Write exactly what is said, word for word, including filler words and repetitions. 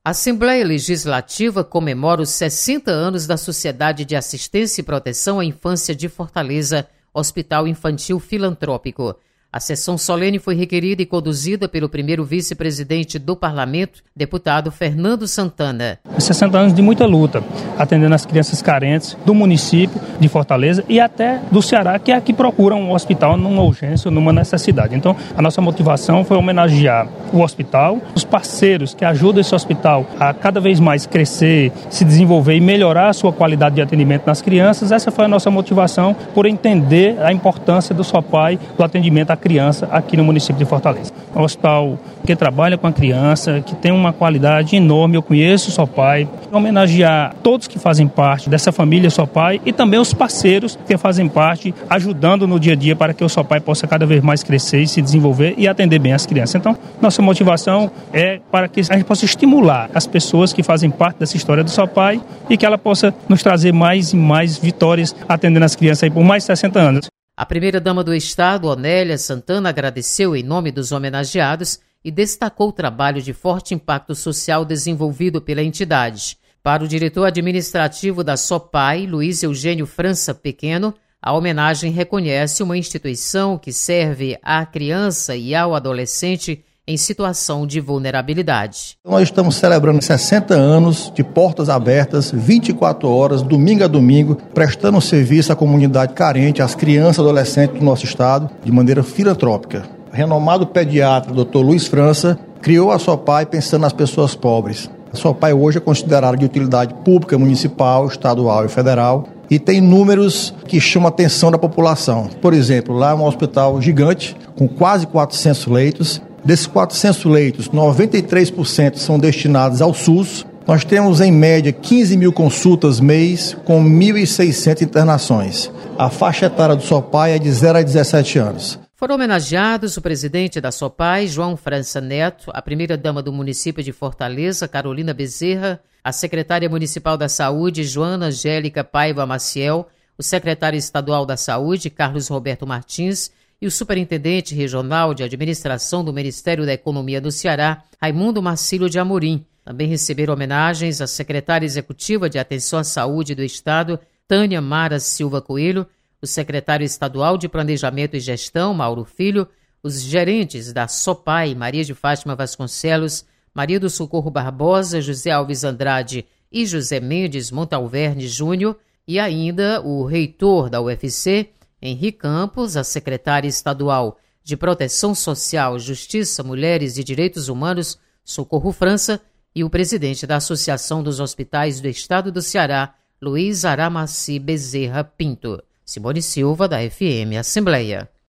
A Assembleia Legislativa comemora os sessenta anos da Sociedade de Assistência e Proteção à Infância de Fortaleza, Hospital Infantil Filantrópico. A sessão solene foi requerida e conduzida pelo primeiro vice-presidente do Parlamento, deputado Fernando Santana. sessenta anos de muita luta, atendendo as crianças carentes do município de Fortaleza e até do Ceará, que é que procuram um hospital numa urgência ou numa necessidade. Então, a nossa motivação foi homenagear o hospital, os parceiros que ajudam esse hospital a cada vez mais crescer, se desenvolver e melhorar a sua qualidade de atendimento nas crianças. Essa foi a nossa motivação por entender a importância do SOPAI, do atendimento à criança aqui no município de Fortaleza. É um hospital que trabalha com a criança, que tem uma qualidade enorme. Eu conheço o SOPAI. Homenagear todos que fazem parte dessa família SOPAI e também os parceiros que fazem parte, ajudando no dia a dia para que o SOPAI possa cada vez mais crescer e se desenvolver e atender bem as crianças. Então, nossa motivação é para que a gente possa estimular as pessoas que fazem parte dessa história do SOPAI e que ela possa nos trazer mais e mais vitórias atendendo as crianças aí por mais de sessenta anos. A primeira-dama do Estado, Onélia Santana, agradeceu em nome dos homenageados e destacou o trabalho de forte impacto social desenvolvido pela entidade. Para o diretor administrativo da SOPAI, Luiz Eugênio França Pequeno, a homenagem reconhece uma instituição que serve à criança e ao adolescente em situação de vulnerabilidade. Nós estamos celebrando sessenta anos de portas abertas, vinte e quatro horas, domingo a domingo, prestando serviço à comunidade carente, às crianças e adolescentes do nosso estado, de maneira filantrópica. O renomado pediatra doutor Luiz França criou a SOPAI pensando nas pessoas pobres. A SOPAI hoje é considerada de utilidade pública municipal, estadual e federal e tem números que chamam a atenção da população. Por exemplo, lá é um hospital gigante com quase quatrocentos leitos. Desses quatrocentos leitos, noventa e três por cento são destinados ao SUS. Nós temos, em média, quinze mil consultas mês, com mil e seiscentas internações. A faixa etária do SOPAI é de zero a dezessete anos. Foram homenageados o presidente da SOPAI, João França Neto, a primeira-dama do município de Fortaleza, Carolina Bezerra, a secretária municipal da Saúde, Joana Angélica Paiva Maciel, o secretário estadual da Saúde, Carlos Roberto Martins, e o superintendente regional de administração do Ministério da Economia do Ceará, Raimundo Marcílio de Amorim. Também receberam homenagens a secretária executiva de Atenção à Saúde do Estado, Tânia Mara Silva Coelho, o secretário estadual de Planejamento e Gestão, Mauro Filho, os gerentes da SOPAI, Maria de Fátima Vasconcelos, Maria do Socorro Barbosa, José Alves Andrade e José Mendes Montalverne Júnior, e ainda o reitor da U F C, Henri Campos, a secretária estadual de Proteção Social, Justiça, Mulheres e Direitos Humanos, Socorro França, e o presidente da Associação dos Hospitais do Estado do Ceará, Luiz Aramaci Bezerra Pinto. Simone Silva, da F M Assembleia.